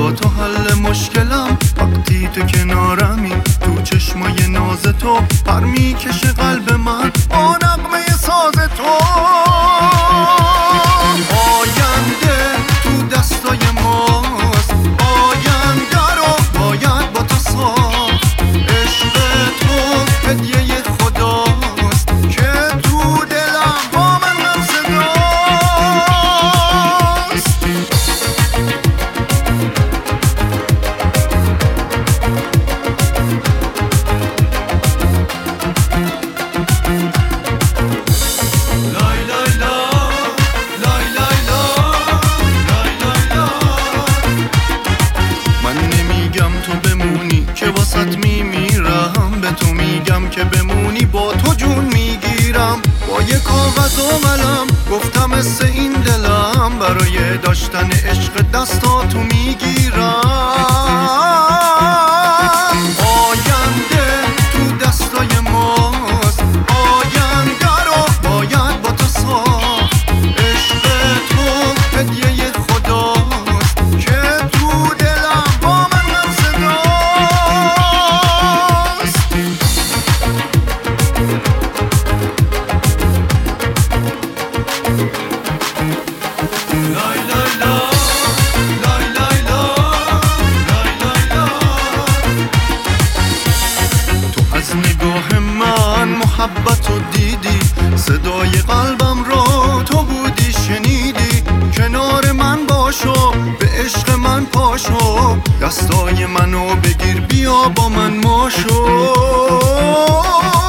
با تو حل مشکلم، وقتی تو کنارمی، تو چشمای ناز تو پر میکشه قلب من با نغمه ساز تو. آینده تو دستای ماست، آینده رو باید با تو ساخت. عشق تو هدیه خداست که تو دلم با من هم صداست. که واسط میمیرم، به تو میگم که بمونی، با تو جون میگیرم. با یه کاغذ و قلم گفتم مثل این دلم، برای داشتن عشق دستاتو میگیرم. آینده تو دستای ماست، آینده رو باید با تو ساخت. عشق تو هدیه خداست که تو دلم با من هم صداست. تو از نگاه من محبت رو دیدی، صدای قلبم رو تو بودی شنیدی. کنار من باشو، به عشق من پاشو، دستای منو بگیر بیا با من ماشو.